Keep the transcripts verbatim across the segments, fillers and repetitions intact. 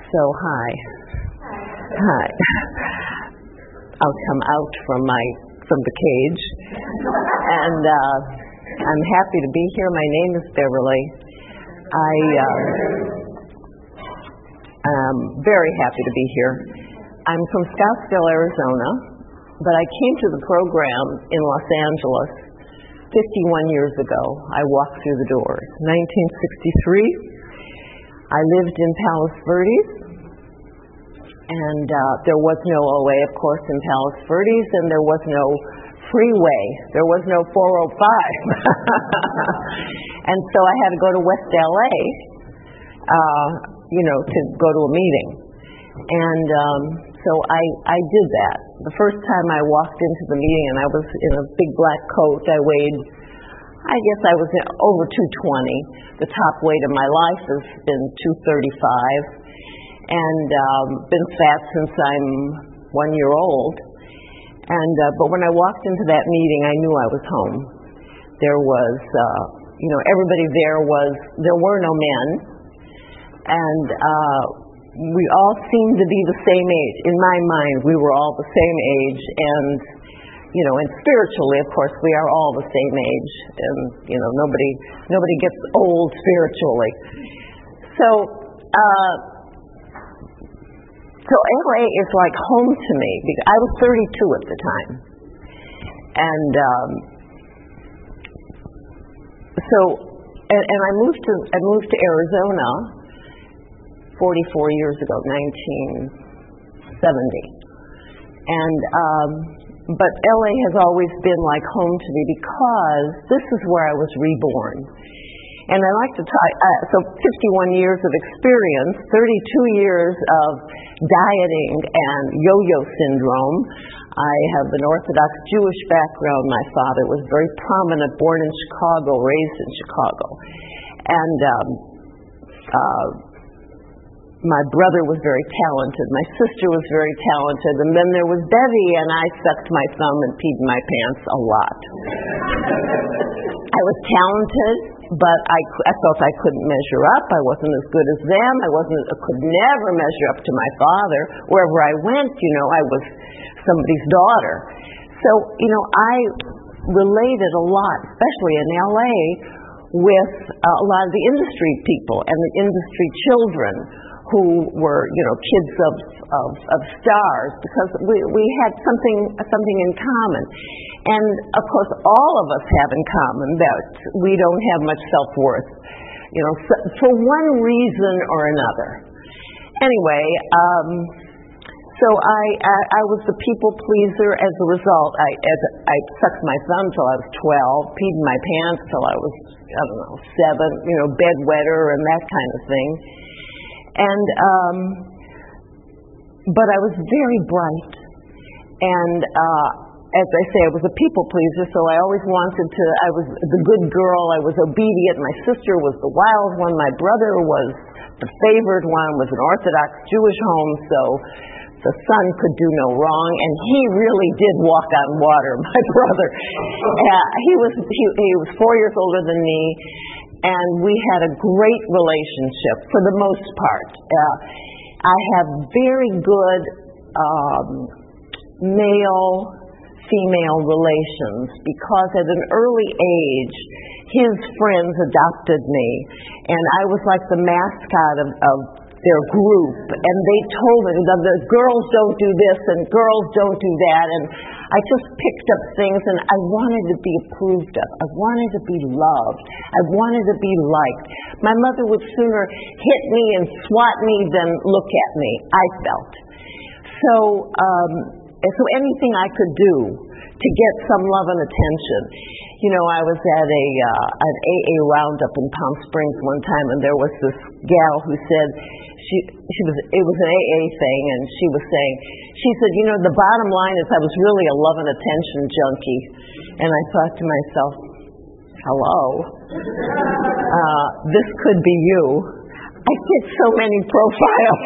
So hi. Hi. I'll come out from my from the cage, and uh, I'm happy to be here. My name is Beverly. I uh, am very happy to be here. I'm from Scottsdale, Arizona, but I came to the program in Los Angeles fifty-one years ago. I walked through the doors. nineteen sixty-three. I lived in Palos Verdes, and uh, there was no O A, of course, in Palos Verdes, and there was no freeway. There was no four oh five. And so I had to go to West L A, uh, you know, to go to a meeting. And um, so I, I did that. The first time I walked into the meeting, and I was in a big black coat. I weighed, I guess I was over two twenty. The top weight of my life has been two thirty-five, and um, been fat since I'm one year old. And uh, but when I walked into that meeting, I knew I was home. There was, uh, you know, everybody there was. There were no men, and uh, we all seemed to be the same age. In my mind, we were all the same age, and you know, and spiritually, of course, we are all the same age, and you know, nobody nobody gets old spiritually. So, uh, so L A is like home to me because I was thirty-two at the time, and um, so, and, and I moved to I moved to Arizona forty-four years ago, nineteen seventy, and. Um, But L A has always been like home to me because this is where I was reborn. And I like to talk, uh, so fifty-one years of experience, thirty-two years of dieting and yo-yo syndrome. I have an Orthodox Jewish background. My father was very prominent, born in Chicago, raised in Chicago. And um, uh, my brother was very talented. My sister was very talented. And then there was Betty, and I sucked my thumb and peed in my pants a lot. I was talented, but I, I felt I couldn't measure up. I wasn't as good as them. I wasn't. I could never measure up to my father. Wherever I went, you know, I was somebody's daughter. So, you know, I related a lot, especially in L A, with uh, a lot of the industry people and the industry children who were, you know, kids of, of, of stars, because we, we had something something in common. And, of course, all of us have in common that we don't have much self-worth, you know, so, for one reason or another. Anyway, um, so I, I, I was the people pleaser. As a result, I, as I sucked my thumb till I was twelve, peed in my pants till I was, I don't know, seven, you know, bedwetter and that kind of thing. And, um, but I was very bright, and uh, as I say, I was a people pleaser, so I always wanted to, I was the good girl, I was obedient, my sister was the wild one, my brother was the favored one, was an Orthodox Jewish home, so the son could do no wrong, and he really did walk on water, my brother. Uh, he was he, he was four years older than me, and we had a great relationship for the most part. Uh, I have very good um, male-female relations because at an early age, his friends adopted me, and I was like the mascot of, of their group, and they told me that the girls don't do this and girls don't do that, and I just picked up things, and I wanted to be approved of. I wanted to be loved. I wanted to be liked. My mother would sooner hit me and swat me than look at me, I felt. So, um, so anything I could do to get some love and attention. You know, I was at a uh, an A A roundup in Palm Springs one time, and there was this gal who said she she was it was an A A thing, and she was saying she said, you know, the bottom line is I was really a love and attention junkie, and I thought to myself, hello, uh, this could be you. I get so many profiles.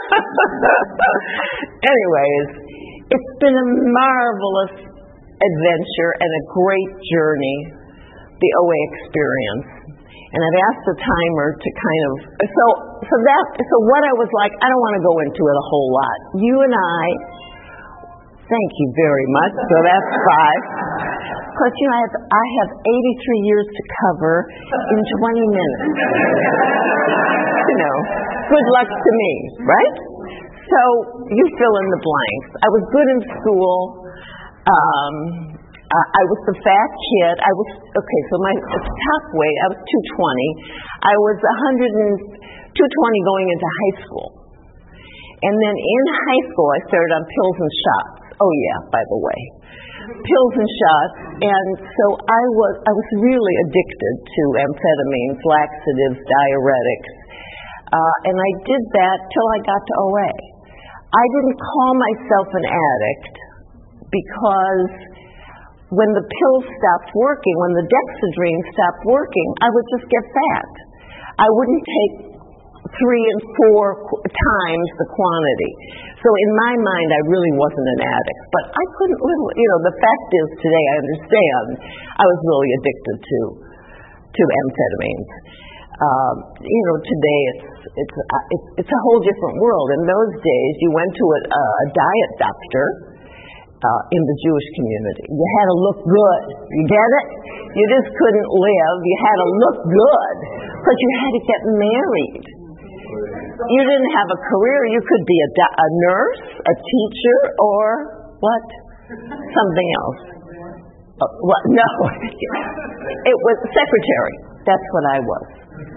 Anyways, it's been a marvelous adventure and a great journey, the O A experience. And I've asked the timer to kind of, so, so that, so what I was like, I don't want to go into it a whole lot. You and I, thank you very much, so that's five. Because, you know, I have, I have eighty-three years to cover in twenty minutes. You know, good luck to me, right? So you fill in the blanks. I was good in school. Um, I was the fat kid. I was, okay, so my top weight, I was two twenty. I was one hundred two twenty going into high school. And then in high school, I started on pills and shots. Oh, yeah, by the way. Pills and shots. And so I was, I was really addicted to amphetamines, laxatives, diuretics. Uh, and I did that till I got to O A. I didn't call myself an addict because when the pills stopped working, when the Dexedrine stopped working, I would just get fat. I wouldn't take three and four qu- times the quantity. So in my mind, I really wasn't an addict. But I couldn't live, you know, the fact is today I understand I was really addicted to to amphetamines. Um, you know, today it's it's, uh, it's it's a whole different world. In those days, you went to a, a diet doctor uh, in the Jewish community. You had to look good. You get it? You just couldn't live. You had to look good because you had to get married. You didn't have a career. You could be a, do- a nurse, a teacher, or what? Something else. Uh, what? No. It was secretary. That's what I was.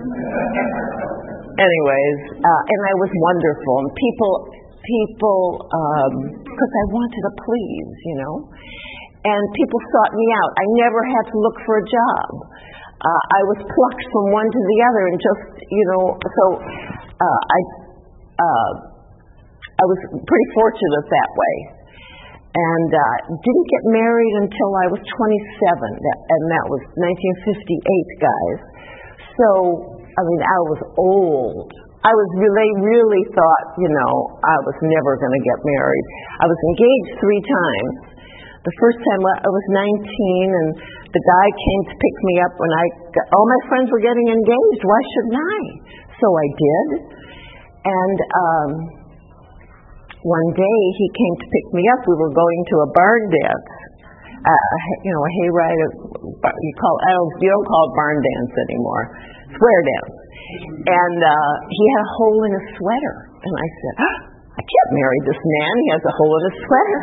Anyways, uh, and I was wonderful. And people, people, because um, I wanted to please, you know. And people sought me out. I never had to look for a job. Uh, I was plucked from one to the other, and just, you know, so uh, I, uh, I was pretty fortunate that way. And uh, didn't get married until I was twenty-seven, that, and that was nineteen fifty-eight, guys. So, I mean, I was old. I was really, really thought, you know, I was never going to get married. I was engaged three times. The first time I was nineteen, and the guy came to pick me up when I got, all my friends were getting engaged. Why shouldn't I? So I did. And um, one day he came to pick me up. We were going to a barn dance. Uh, you know, a hayride. You call I don't you don't call it barn dance anymore. Square dance. And uh, he had a hole in his sweater, and I said, oh, I can't marry this man. He has a hole in his sweater.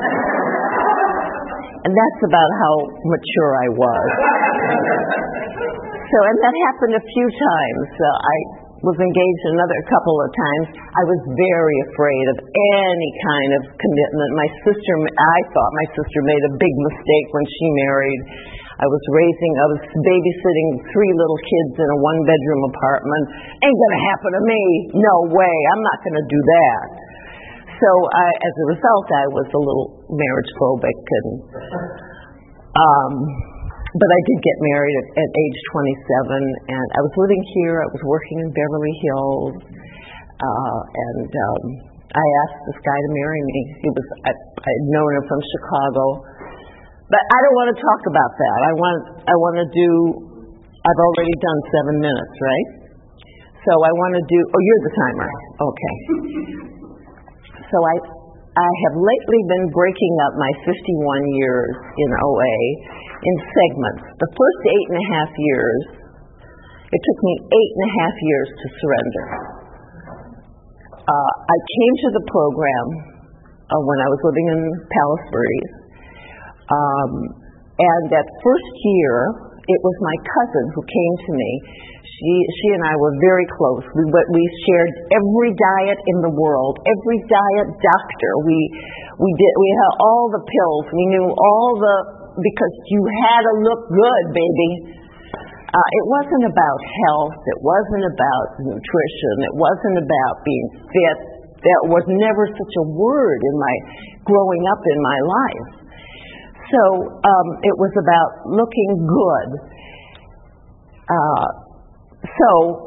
And that's about how mature I was. So, and that happened a few times. Uh, I was engaged another couple of times. I was very afraid of any kind of commitment. My sister, I thought my sister made a big mistake when she married. I was raising, I was babysitting three little kids in a one-bedroom apartment. Ain't gonna happen to me. No way. I'm not gonna do that. So I, as a result, I was a little marriage phobic, and um, but I did get married at, at age twenty-seven, and I was living here. I was working in Beverly Hills, uh, and um, I asked this guy to marry me. He was I, I'd known him from Chicago, but I don't want to talk about that. I want I want to do. I've already done seven minutes, right? So I want to do. Oh, you're the timer. Okay. So I, I have lately been breaking up my fifty-one years in O A in segments. The first eight and a half years, it took me eight and a half years to surrender. Uh, I came to the program uh, when I was living in Palos Verdes, um, and that first year, it was my cousin who came to me. She, she and I were very close. We, we shared every diet in the world, every diet doctor. We, we did. We had all the pills. We knew all the because you had to look good, baby. Uh, it wasn't about health. It wasn't about nutrition. It wasn't about being fit. There was never such a word in my growing up in my life. So um, it was about looking good. Uh, So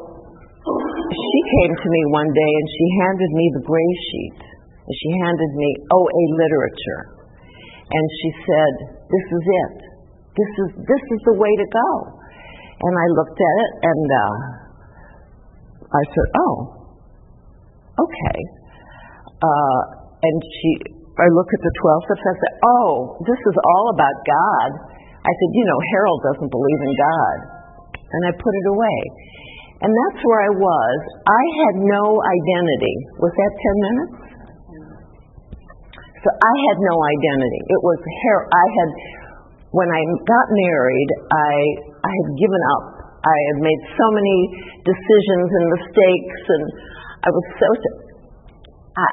she came to me one day and she handed me the gray sheet. And she handed me O A literature. And she said, this is it. This is this is the way to go. And I looked at it, and uh, I said, oh, okay. Uh, and she, I looked at the twelve steps, I said, oh, this is all about God. I said, you know, Harold doesn't believe in God. And I put it away. And that's where I was. I had no identity. Was that ten minutes? So I had no identity. It was Harold. I had, when I got married, I, I had given up. I had made so many decisions and mistakes, and I was so, I,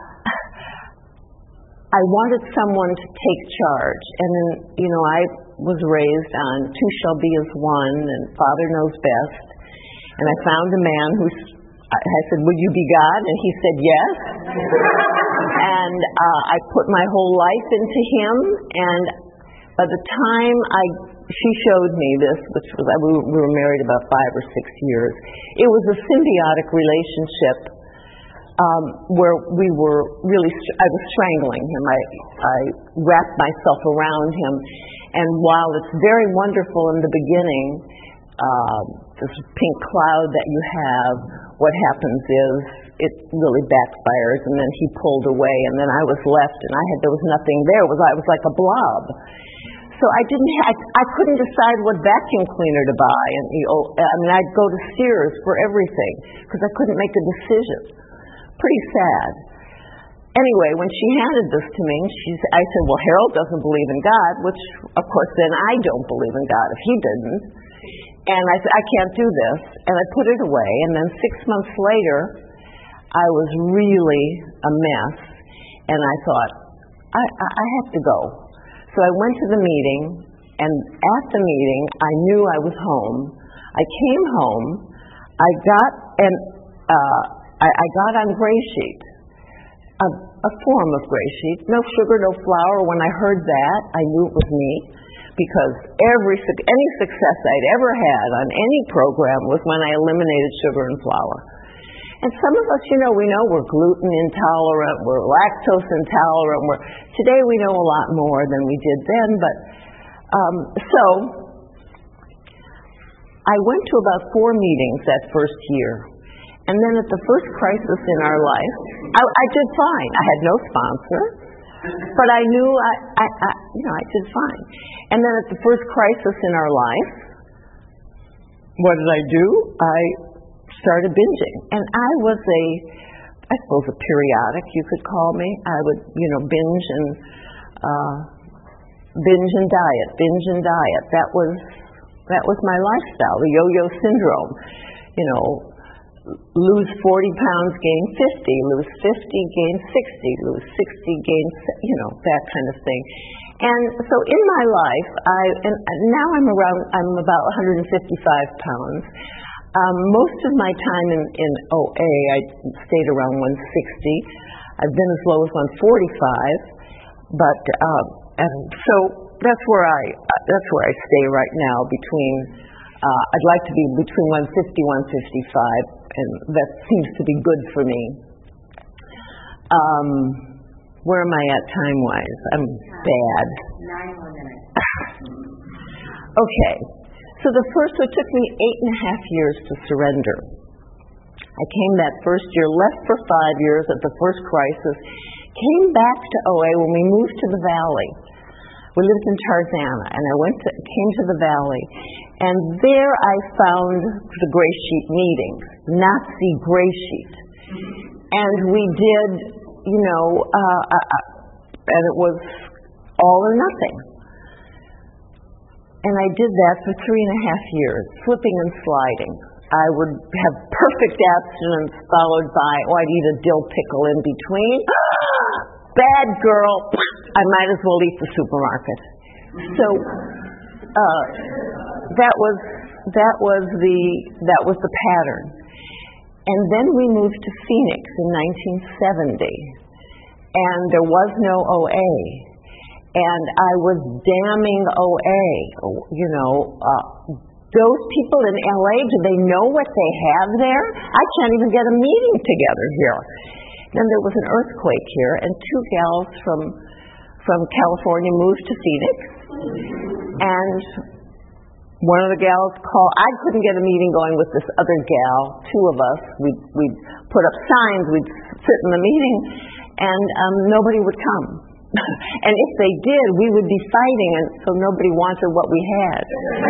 I wanted someone to take charge. And then, you know, I was raised on two shall be as one, and Father knows best. And I found a man who, I said, would you be God? And he said yes. And uh, I put my whole life into him. And by the time I, she showed me this, which was, we were married about five or six years, it was a symbiotic relationship um, where we were really, I was strangling him. I, I wrapped myself around him. And while it's very wonderful in the beginning, uh, this pink cloud that you have, what happens is it really backfires, and then he pulled away, and then I was left, and I had there was nothing there. It was I was like a blob. So I didn't have, I couldn't decide what vacuum cleaner to buy, and you know, I mean I'd go to Sears for everything because I couldn't make a decision. Pretty sad. Anyway, when she handed this to me, she, I said, well, Harold doesn't believe in God, which, of course, then I don't believe in God if he didn't. And I said, I can't do this. And I put it away. And then six months later, I was really a mess. And I thought, I, I, I have to go. So I went to the meeting. And at the meeting, I knew I was home. I came home. I got, and uh, I, I got on Gray Sheet. A, a form of Gray Sheet. No sugar, no flour. When I heard that, I knew it was me, because every any success I'd ever had on any program was when I eliminated sugar and flour. And some of us, you know, we know we're gluten intolerant, we're lactose intolerant. We're, today we know a lot more than we did then. But um, so I went to about four meetings that first year. And then at the first crisis in our life, I, I did fine. I had no sponsor, but I knew I, I, I, you know, I did fine. And then at the first crisis in our life, what did I do? I started binging, and I was a, I suppose a periodic, you could call me. I would, you know, binge and uh, binge and diet, binge and diet. That was that was my lifestyle, the yo-yo syndrome, you know. Lose forty pounds, gain fifty, lose fifty, gain sixty, lose sixty, gain, you know, that kind of thing. And so in my life, I, and now I'm around, I'm about one hundred fifty-five pounds. Um, most of my time in, in O A, I stayed around one sixty. I've been as low as one forty-five, but, uh, and so that's where I, that's where I stay right now between, uh, I'd like to be between one fifty, one fifty-five. And that seems to be good for me. Um, where am I at time-wise? I'm bad. Nine more minutes. Okay. So the first, it took me eight and a half years to surrender. I came that first year, left for five years at the first crisis, came back to O A when we moved to the Valley. We lived in Tarzana, and I went to, came to the Valley. And there I found the Gray Sheet meeting, Nazi Gray Sheet. And we did, you know, uh, uh, and it was all or nothing. And I did that for three and a half years, flipping and sliding. I would have perfect abstinence followed by, oh, I'd eat a dill pickle in between. Bad girl. I might as well eat the supermarket. So uh, that was that was the that was the pattern. And then we moved to Phoenix in nineteen seventy, and there was no O A. And I was damning O A. You know, uh, those people in L A, do they know what they have there? I can't even get a meeting together here. Then there was an earthquake here, and two gals from from California moved to Phoenix, and one of the gals called. I couldn't get a meeting going with this other gal, two of us. We'd, we'd put up signs, we'd sit in the meeting, and um, nobody would come. And if they did, we would be fighting, and so nobody wanted what we had.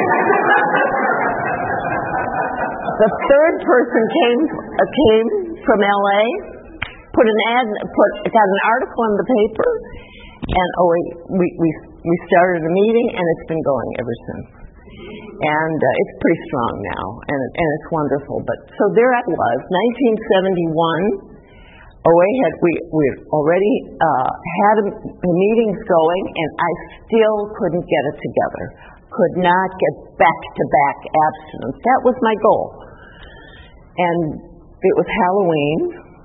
The third person came uh, came from L A, put an ad, put got an article in the paper, and oh, we we we started a meeting, and it's been going ever since. And uh, it's pretty strong now, and and it's wonderful. But so there I was, nineteen seventy-one. O A had we we already uh, had a, a meetings going, and I still couldn't get it together. Could not get back-to-back abstinence. That was my goal. And it was Halloween,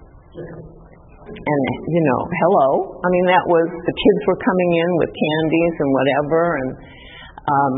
and you know, hello. I mean, that was the kids were coming in with candies and whatever, and um,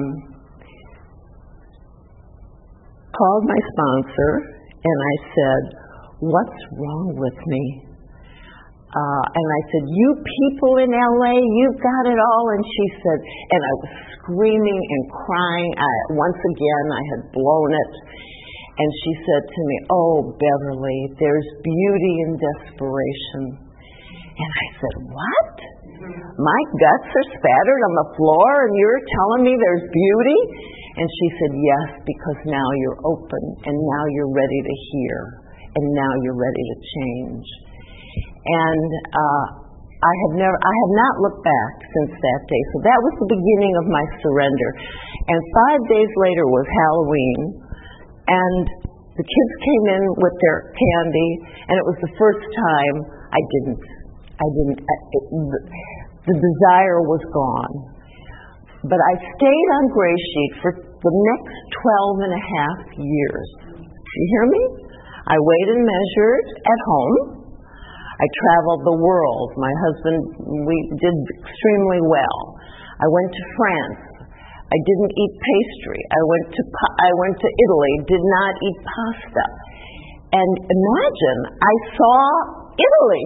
called my sponsor, and I said, "What's wrong with me?" Uh, and I said, "You people in L A, you've got it all." And she said, and I was screaming and crying. I, once again, I had blown it. And she said to me, "Oh, Beverly, there's beauty in desperation." And I said, "What? My guts are spattered on the floor and you're telling me there's beauty?" And she said, "Yes, because now you're open and now you're ready to hear and now you're ready to change." And uh, I have never, I have not looked back since that day. So that was the beginning of my surrender. And five days later was Halloween, and the kids came in with their candy, and it was the first time I didn't, I didn't, it, the, the desire was gone. But I stayed on Gray Sheet for the next twelve and a half years. You hear me? I weighed and measured at home. I traveled the world. My husband, we did extremely well. I went to France. I didn't eat pastry. I went to I went to Italy, did not eat pasta. And imagine, I saw Italy.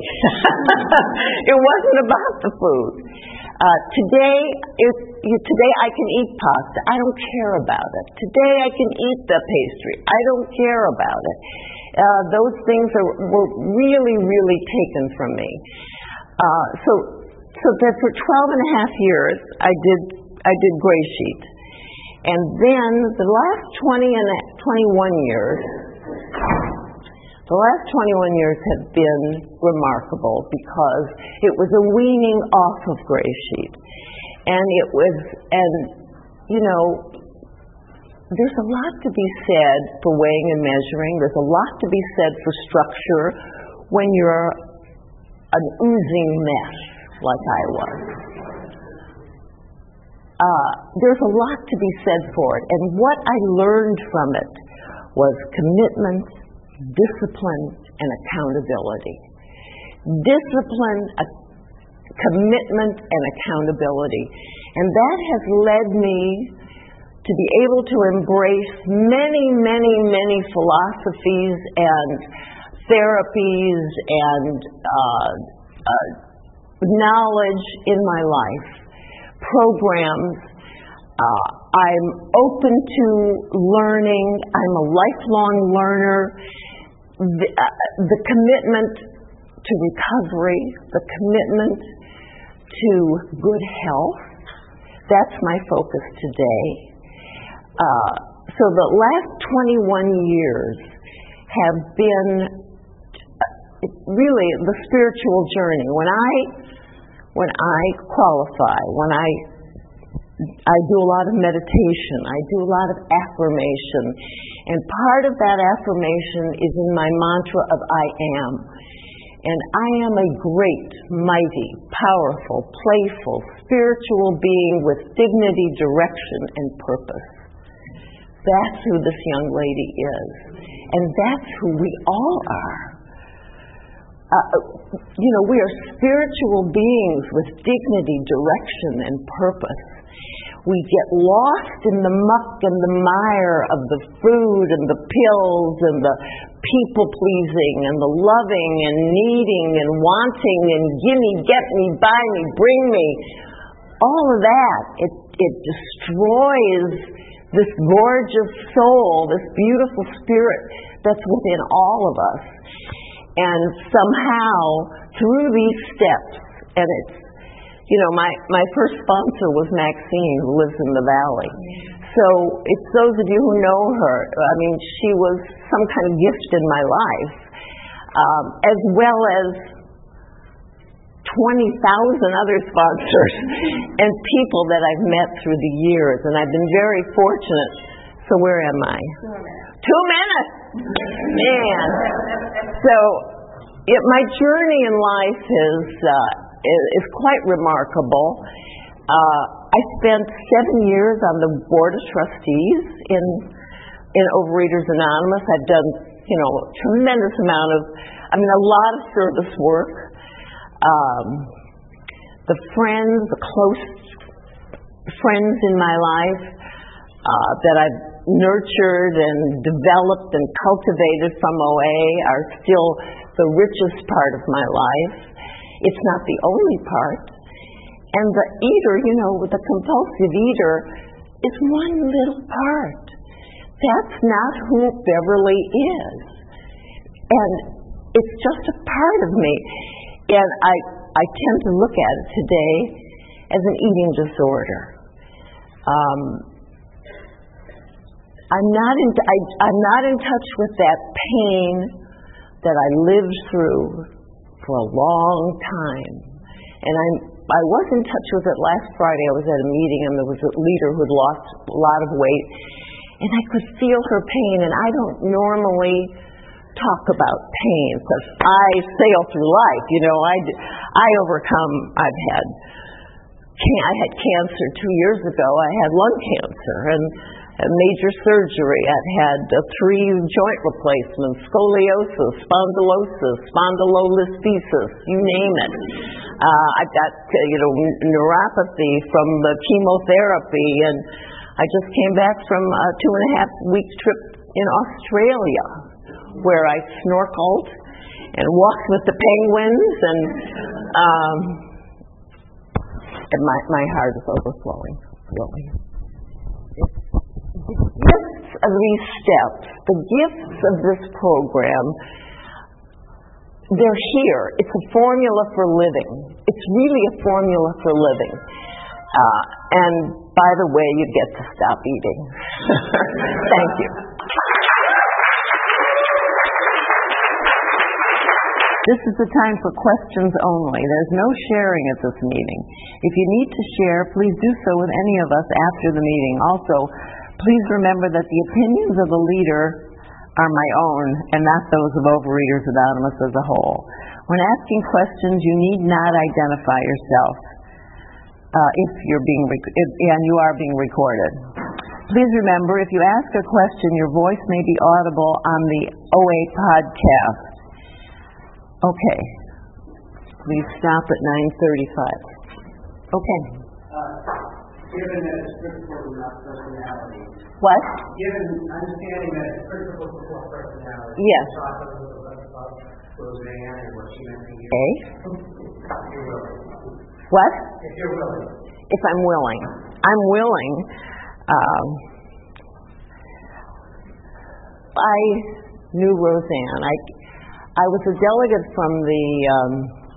It wasn't about the food. Uh, today, it, today I can eat pasta. I don't care about it. Today I can eat the pastry. I don't care about it. Uh, those things are, were really, really taken from me. Uh, so, so that for twelve and a half years, I did, I did Gray Sheet. And then the last twenty and twenty-one years, the last twenty-one years have been remarkable because it was a weaning off of Gray Sheet. And it was, and, you know, there's a lot to be said for weighing and measuring. There's a lot to be said for structure when you're an oozing mess like I was. Uh, there's a lot to be said for it. And what I learned from it was commitment, discipline, and accountability. Discipline, a commitment, and accountability. And that has led me to be able to embrace many, many, many philosophies and therapies and uh, uh, knowledge in my life, programs. Uh, I'm open to learning. I'm a lifelong learner. The, uh, the commitment to recovery, the commitment to good health, that's my focus today. Uh, so the last twenty-one years have been really the spiritual journey. When I when I qualify, when I I do a lot of meditation, I do a lot of affirmation, and part of that affirmation is in my mantra of I am. And I am a great, mighty, powerful, playful, spiritual being with dignity, direction, and purpose. That's who this young lady is. And that's who we all are. Uh, you know, we are spiritual beings with dignity, direction, and purpose. We get lost in the muck and the mire of the food and the pills and the people-pleasing and the loving and needing and wanting and gimme, get me, buy me, bring me. All of that, it, it destroys this gorgeous soul, this beautiful spirit that's within all of us. And somehow, through these steps, and it's, you know, my, my first sponsor was Maxine, who lives in the Valley. So it's those of you who know her, I mean, she was some kind of gift in my life, um, as well as twenty thousand other sponsors and people that I've met through the years, and I've been very fortunate. So where am I? Two minutes. Two minutes! Man. So it, my journey in life is, uh, is, is quite remarkable. Uh, I spent seven years on the Board of Trustees in, in Overeaters Anonymous. I've done, you know, a tremendous amount of, I mean, a lot of service work. Um, the friends, the close friends in my life uh, that I've nurtured and developed and cultivated from O A are still the richest part of my life. It's not the only part. And the eater, you know, the compulsive eater, is one little part. That's not who Beverly is. And it's just a part of me. And I, I tend to look at it today as an eating disorder. Um, I'm not in, I, I'm not in touch with that pain that I lived through for a long time. And I'm, I was in touch with it last Friday. I was at a meeting, and there was a leader who had lost a lot of weight, and I could feel her pain. And I don't normally talk about pain because I sail through life. You know, I, I overcome. I've had I had cancer two years ago. I had lung cancer and a major surgery. I've had uh, three joint replacements, scoliosis, spondylosis, spondylolisthesis, you name it. Uh, I've got, uh, you know, neuropathy from the chemotherapy, and I just came back from a two and a half week trip in Australia where I snorkeled and walked with the penguins, and um, and my, my heart is overflowing, really. The gifts of these steps, the gifts of this program, they're here. It's a formula for living. It's really a formula for living. Uh, and by the way, you get to stop eating. Thank you. This is the time for questions only. There's no sharing at this meeting. If you need to share, please do so with any of us after the meeting. Also, please remember that the opinions of the leader are my own and not those of Overeaters Anonymous as a whole. When asking questions, you need not identify yourself uh, if you're being rec- if, and you are being recorded. Please remember, if you ask a question, your voice may be audible on the O A podcast. Okay. Please stop at nine thirty-five. Okay. Uh, given that it's principles and not personality. What? Given understanding that it's principles before personality. Yes. Talk a little bit about Roseanne and what she meant to you. Okay. If you're willing. What? If you're willing. If I'm willing. I'm willing. Um, I knew Roseanne. I, I was a delegate from the um,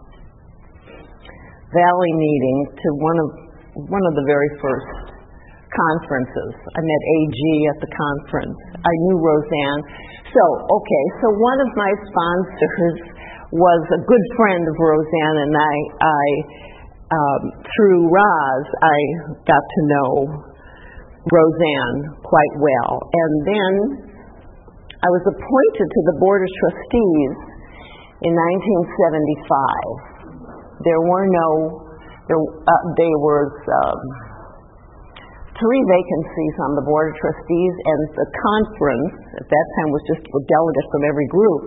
Valley meeting to one of one of the very first conferences. I met A G at the conference. I knew Roseanne. So, okay, so one of my sponsors was a good friend of Roseanne, and I, I um, through Roz, I got to know Roseanne quite well. And then I was appointed to the Board of Trustees in nineteen seventy-five. There were no, there, uh, there was um, three vacancies on the Board of Trustees, and the conference at that time was just a delegate from every group.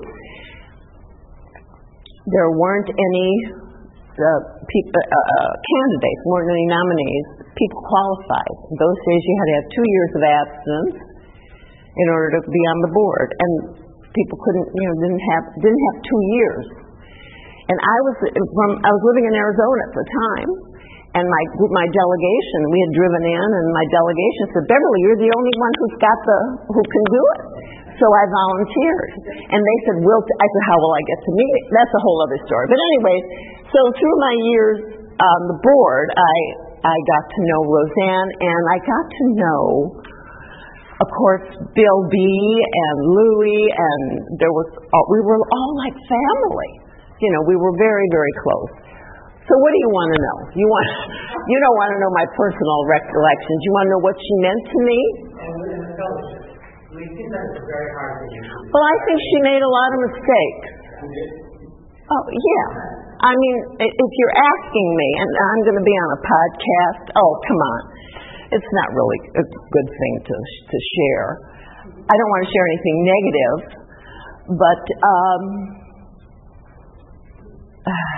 There weren't any uh, people, uh, uh, candidates, weren't any nominees, people qualified. In those days you had to have two years of abstinence in order to be on the board, and people couldn't, you know, didn't have didn't have two years. And I was from I was living in Arizona at the time, And my my delegation, we had driven in, and my delegation said, Beverly, you're the only one who's got the, who can do it. So I volunteered. And they said, Will, I said, how will I get to meet it? That's a whole other story. But anyways, so through my years on the board, I, I got to know Roseanne, and I got to know, of course, Bill B. and Louie, and there was, we were all like family. You know, we were very, very close. So what do you want to know? You want, you don't want to know my personal recollections. You want to know what she meant to me? Well, I think she made a lot of mistakes. Oh, yeah. I mean, if you're asking me, and I'm going to be on a podcast, oh, come on. It's not really a good thing to to share. I don't want to share anything negative, but um, uh,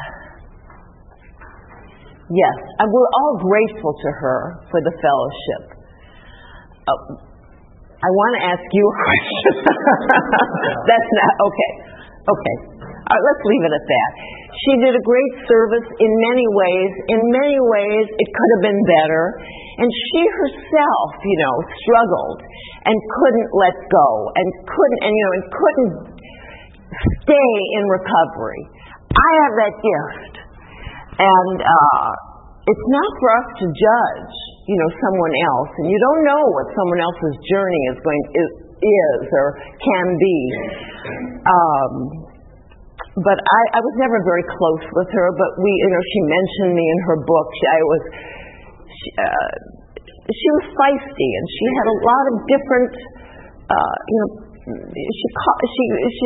yes, and we're all grateful to her for the fellowship. Uh, I want to ask you a question. That's not, okay. Okay. Uh, let's leave it at that. She did a great service in many ways. In many ways, it could have been better. And she herself, you know, struggled and couldn't let go and couldn't, and, you know, and couldn't stay in recovery. I have that gift. And, uh, it's not for us to judge, you know, someone else, and you don't know what someone else's journey is going is, is or can be. Um, but I, I was never very close with her. But we, you know, she mentioned me in her book. She, I was, she, uh, she was feisty, and she had a lot of different, uh, you know, she she she.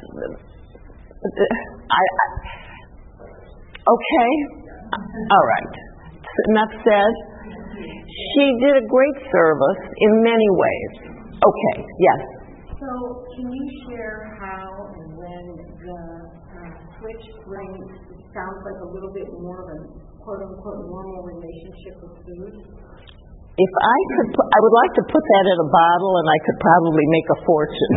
I, I okay. All right. Enough said. She did a great service in many ways. Okay, yes. So, can you share how and when the uh, switch brings, it sounds like a little bit more of a quote-unquote normal relationship with food? If I could, put, I would like to put that in a bottle, and I could probably make a fortune.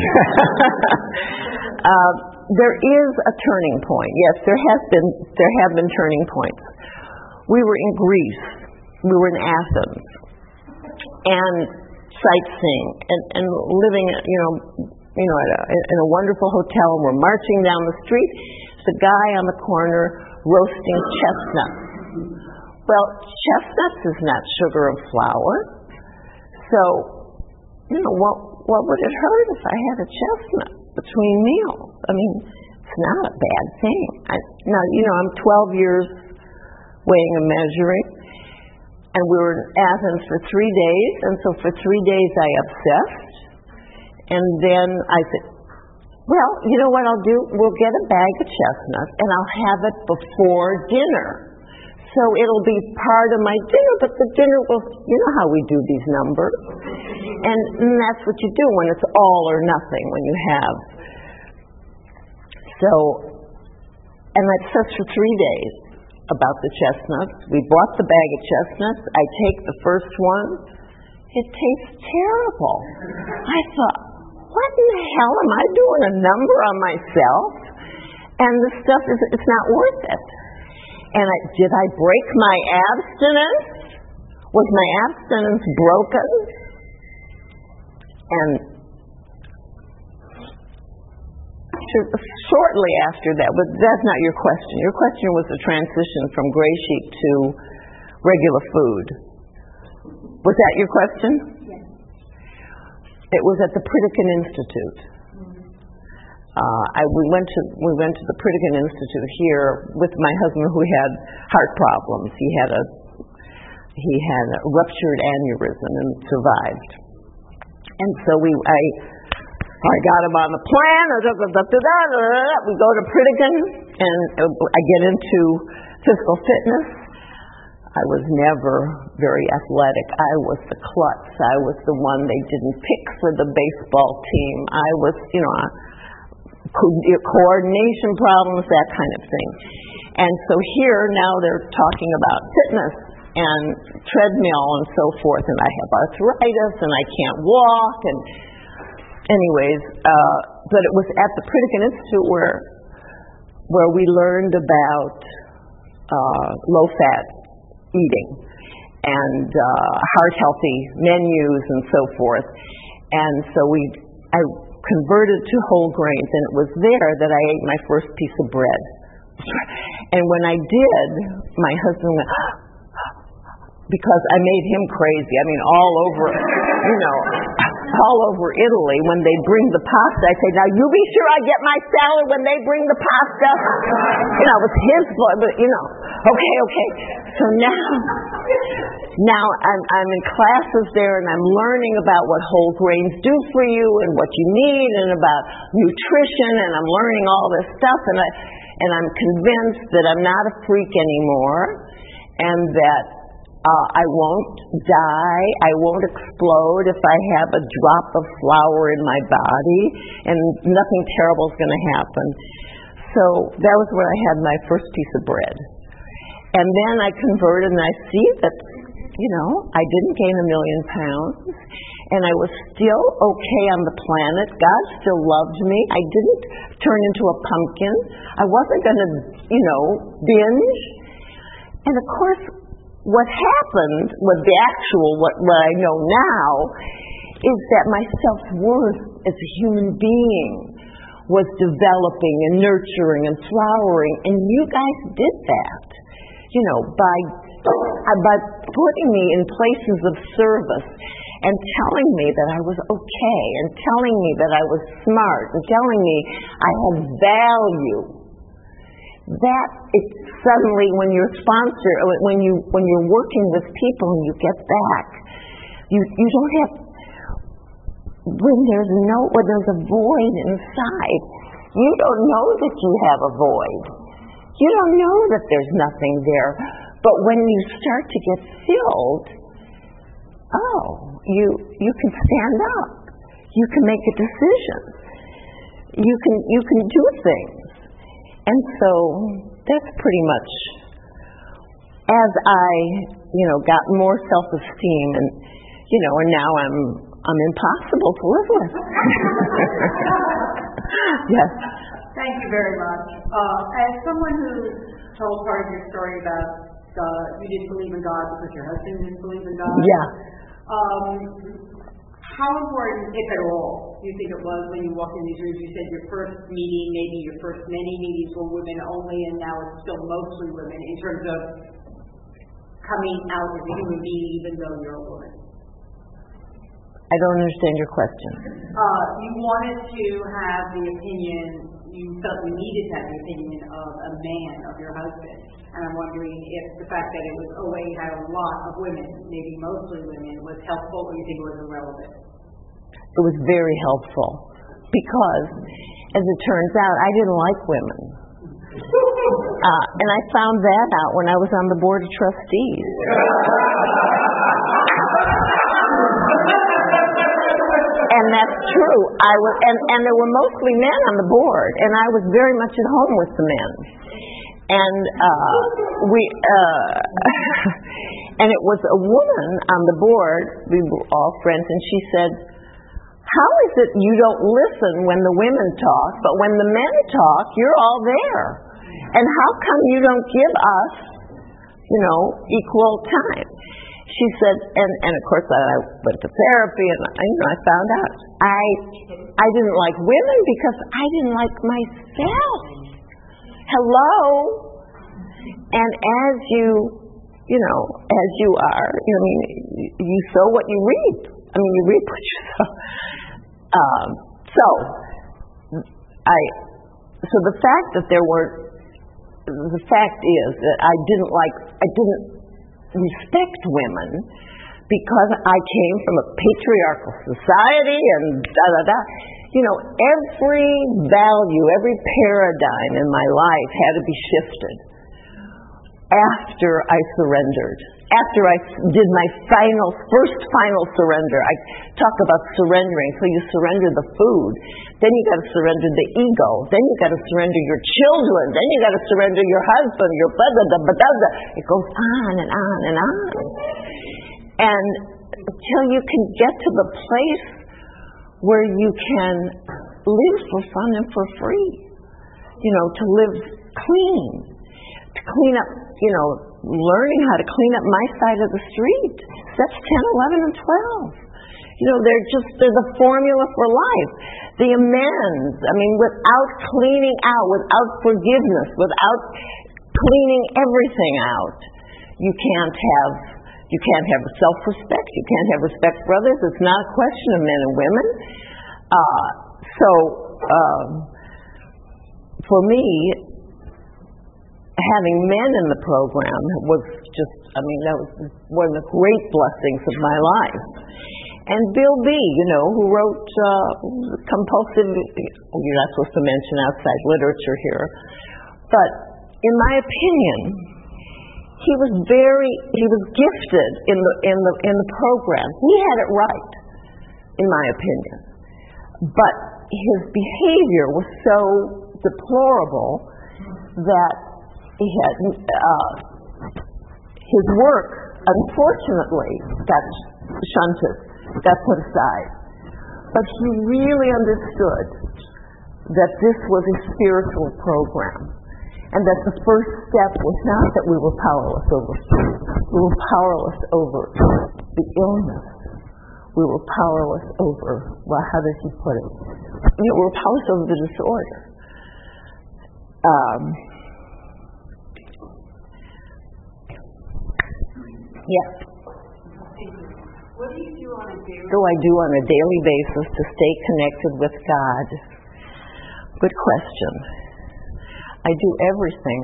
uh, there is a turning point. Yes, there has been. There have been turning points. We were in Greece. We were in Athens, and sightseeing and, and living, you know, you know, at a, in a wonderful hotel. And we're marching down the street. There's a guy on the corner roasting chestnuts. Well, chestnuts is not sugar and flour, so you know what? What would it hurt if I had a chestnut between meals? I mean, it's not a bad thing. I, now, you know, I'm twelve years weighing and measuring, and we were in Athens for three days, and so for three days I obsessed, and then I said, well, you know what I'll do? We'll get a bag of chestnuts, and I'll have it before dinner. So it'll be part of my dinner, but the dinner will, you know how we do these numbers. And, and that's what you do when it's all or nothing, when you have. So, and that's just for three days about the chestnuts. We bought the bag of chestnuts. I take the first one. It tastes terrible. I thought, what in the hell am I doing a number on myself? And the stuff is, it's not worth it. And I, did I break my abstinence? Was my abstinence broken? And shortly after that, but that's not your question. Your question was the transition from gray sheet to regular food. Was that your question? Yes. It was at the Pritikin Institute. Uh, I, we went to we went to the Pritikin Institute here with my husband, who had heart problems. He had a he had a ruptured aneurysm and survived. And so we I I got him on the plan. We go to Pritikin, and I get into physical fitness. I was never very athletic. I was the klutz. I was the one they didn't pick for the baseball team. I was, you know. coordination problems, that kind of thing. And so here now they're talking about fitness and treadmill and so forth, and I have arthritis and I can't walk, and anyways, uh, but it was at the Pritikin Institute where where we learned about uh, low-fat eating and uh, heart-healthy menus and so forth. And so we, I converted to whole grains, and it was there that I ate my first piece of bread. And when I did, my husband went, because I made him crazy. I mean, all over, you know, all over Italy, when they bring the pasta, I say, now you be sure I get my salad when they bring the pasta. You know, it was his blood, but, you know, okay, okay. So now, now I'm, I'm in classes there, and I'm learning about what whole grains do for you and what you need, and about nutrition, and I'm learning all this stuff, and I, and I'm convinced that I'm not a freak anymore, and that Uh, I won't die, I won't explode if I have a drop of flour in my body, and nothing terrible is going to happen. So that was when I had my first piece of bread. And then I converted, and I see that, you know, I didn't gain a million pounds, and I was still okay on the planet. God still loved me. I didn't turn into a pumpkin. I wasn't going to, you know, binge. And of course, what happened with the actual, what, what I know now, is that my self-worth as a human being was developing and nurturing and flowering, and you guys did that, you know, by, by putting me in places of service and telling me that I was okay, and telling me that I was smart, and telling me I had value. That is suddenly, when you're a sponsor, when you when you're working with people and you get back, you you don't have, when there's no when there's a void inside, you don't know that you have a void. You don't know that there's nothing there. But when you start to get filled, oh, you you can stand up. You can make a decision. You can you can do things. And so that's pretty much, as I, you know, got more self-esteem, and, you know, and now I'm I'm impossible to live with. Yes. Thank you very much. Uh, as someone who told part of your story about uh, you didn't believe in God because your husband didn't believe in God. Yeah. Um, How important, if at all, do you think it was when you walked in these rooms? You said your first meeting, maybe your first many meetings were women only, and now it's still mostly women in terms of coming out as a human being, even though you're a woman. I don't understand your question. Uh, you wanted to have the opinion, you felt you needed to have the opinion of a man, of your husband. And I'm wondering if the fact that it was O A had a lot of women, maybe mostly women, was helpful, or you think it was irrelevant? It was very helpful, because, as it turns out, I didn't like women. Uh, and I found that out when I was on the board of trustees. And that's true. I was, and, and there were mostly men on the board, and I was very much at home with the men. And uh, we, uh, and it was a woman on the board. We were all friends, and she said, "How is it you don't listen when the women talk, but when the men talk, you're all there? And how come you don't give us, you know, equal time?" She said, and, and of course I went to therapy, and I, you know, I found out I I didn't like women because I didn't like myself. Hello. And as you, you know, as you are, you know, I mean, you sow what you reap. I mean, you reap what you sow. Um, so, I, so the fact that there were, the fact is that I didn't like, I didn't respect women because I came from a patriarchal society and da da da. You know, every value, every paradigm in my life had to be shifted after I surrendered. After I did my final, first final surrender. I talk about surrendering. So you surrender the food. Then you got to surrender the ego. Then you got to surrender your children. Then you got to surrender your husband, your blah, blah, blah, blah. It goes on and on and on. And until you can get to the place where you can live for fun and for free. You know, to live clean. To clean up, you know, learning how to clean up my side of the street. Steps ten, eleven, and twelve. You know, they're just, they're the formula for life. The amends, I mean, without cleaning out, without forgiveness, without cleaning everything out, you can't have, you can't have self-respect, you can't have respect for others. It's not a question of men and women. Uh, so, um, for me, having men in the program was just, I mean, that was one of the great blessings of my life. And Bill B., you know, who wrote uh, compulsive, you're not supposed to mention outside literature here, but in my opinion, he was very, he was gifted in the, in the, in the program. He had it right, in my opinion. But his behavior was so deplorable that he had, uh, his work, unfortunately, got shunted, got put aside. But he really understood that this was a spiritual program, and that the first step was not that we were powerless over food. We were powerless over the illness. We were powerless over, well, how did he put it? You know, we were powerless over the disorder. Um, yeah. What do you do on a daily basis? What do I do on a daily basis to stay connected with God? Good question. I do everything.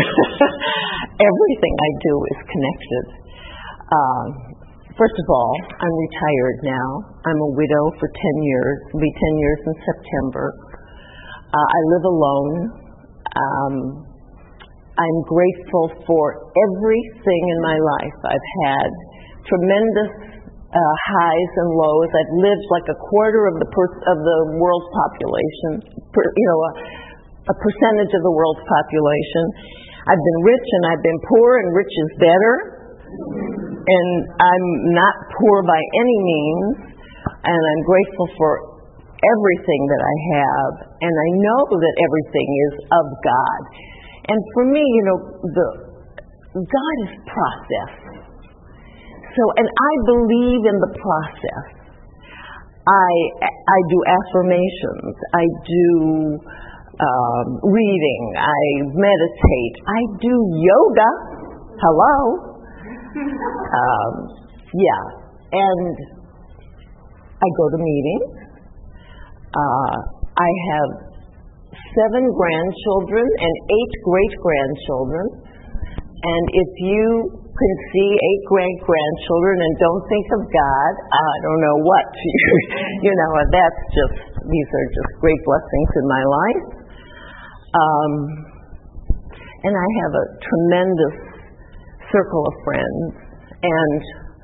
Everything I do is connected. Um, first of all, I'm retired now. I'm a widow for ten years. It'll be ten years in September. Uh, I live alone. Um, I'm grateful for everything in my life. I've had tremendous uh, highs and lows. I've lived like a quarter of the per- of the world's population. Per, you know, a, a percentage of the world's population. I've been rich and I've been poor, and rich is better. And I'm not poor by any means, and I'm grateful for everything that I have, and I know that everything is of God. And for me, you know, the God is process. So, and I believe in the process. I I do affirmations. I do um, reading. I meditate. I do yoga. Hello. Um, yeah. And I go to meetings. Uh, I have seven grandchildren and eight great-grandchildren. And if you can see eight great-grandchildren and don't think of God, I don't know what. You know, that's just, these are just great blessings in my life. Um, and I have a tremendous circle of friends and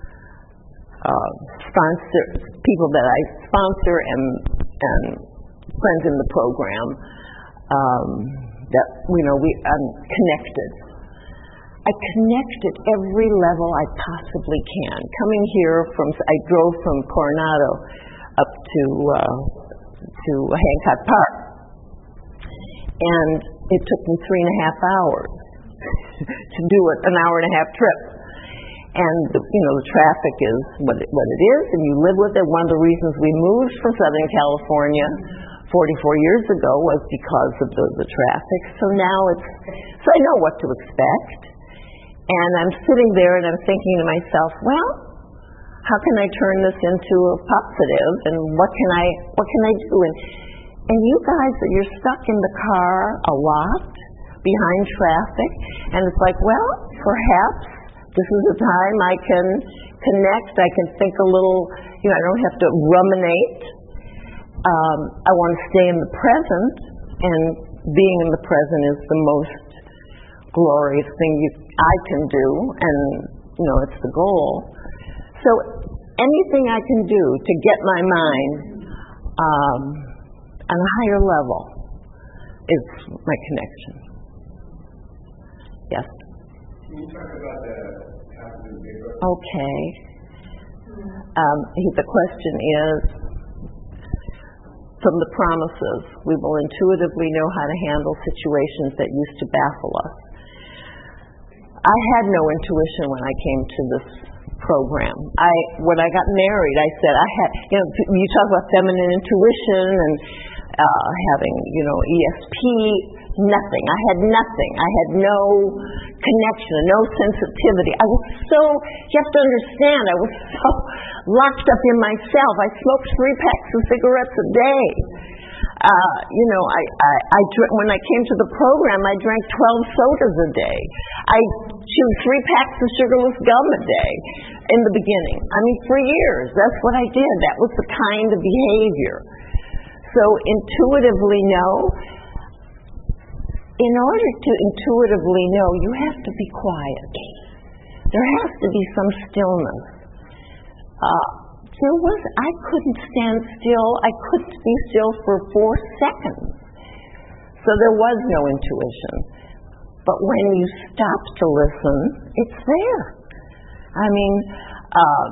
uh, sponsor people that I sponsor and, and friends in the program. Um, that you know, we I'm connected. I connect at every level I possibly can. Coming here from, I drove from Coronado up to uh, to Hancock Park, and it took me three and a half hours to do it, an hour and a half trip. And you know, the traffic is what it, what it is, and you live with it. One of the reasons we moved from Southern California forty-four years ago was because of the, the traffic. So now it's, so I know what to expect. And I'm sitting there and I'm thinking to myself, well, how can I turn this into a positive, and what can I what can I do? And and you guys, you're stuck in the car a lot behind traffic, and it's like, well, perhaps this is a time I can connect. I can think a little. You know, I don't have to ruminate. Um, I want to stay in the present, and being in the present is the most glorious thing you, I can do, and you know, it's the goal. So anything I can do to get my mind um, on a higher level is my connection. Yes? Can you talk about the Cosmic Big Book? Okay. Um, the question is, from the promises, we will intuitively know how to handle situations that used to baffle us. I had no intuition when I came to this program. I when I got married, I said I had. You know, you talk about feminine intuition and uh, having, you know, E S P. Nothing. I had nothing. I had no connection, no sensitivity. I was so, you have to understand, I was so locked up in myself. I smoked three packs of cigarettes a day. Uh, you know, I, I, I dr- when I came to the program, I drank twelve sodas a day. I chewed three packs of sugarless gum a day in the beginning. I mean, for years, that's what I did. That was the kind of behavior. So intuitively know. In order to intuitively know, you have to be quiet. There has to be some stillness. Uh, there was, I couldn't stand still. I couldn't be still for four seconds. So there was no intuition. But when you stop to listen, it's there. I mean, uh,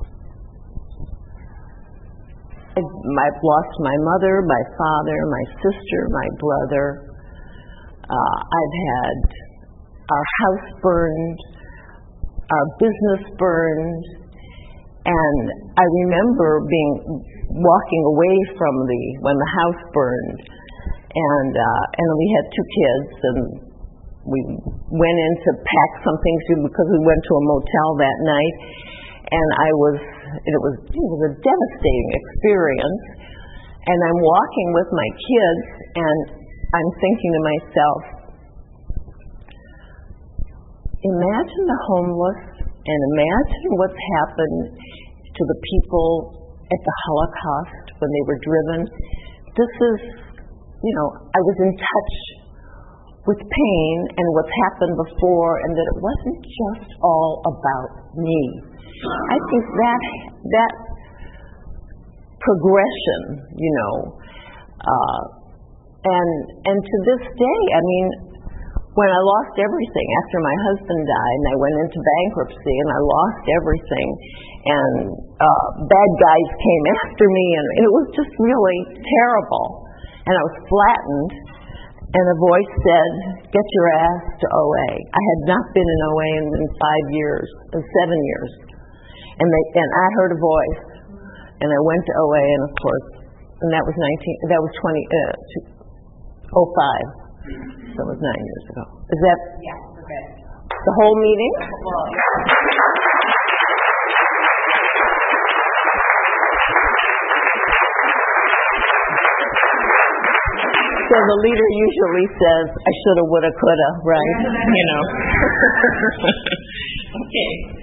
I've lost my mother, my father, my sister, my brother. Uh, I've had our house burned, our business burned, and I remember being walking away from the when the house burned, and uh, and we had two kids, and we went in to pack some things because we went to a motel that night, and I was it was it was a devastating experience, and I'm walking with my kids and I'm thinking to myself, imagine the homeless and imagine what's happened to the people at the Holocaust when they were driven. This is, you know, I was in touch with pain and what's happened before, and that it wasn't just all about me. I think that that progression, you know, uh, And and to this day, I mean, when I lost everything after my husband died and I went into bankruptcy and I lost everything and uh, bad guys came after me and, and it was just really terrible. And I was flattened and a voice said, get your ass to O A. I had not been in O A in, in five years, or seven years. And, they, and I heard a voice and I went to O A and of course, and that was nineteen, that was twenty, uh, oh five, so it was nine years ago. Is that yeah, okay. the whole meeting? Well, so the leader usually says, I shoulda, woulda, coulda, right? You know. Okay.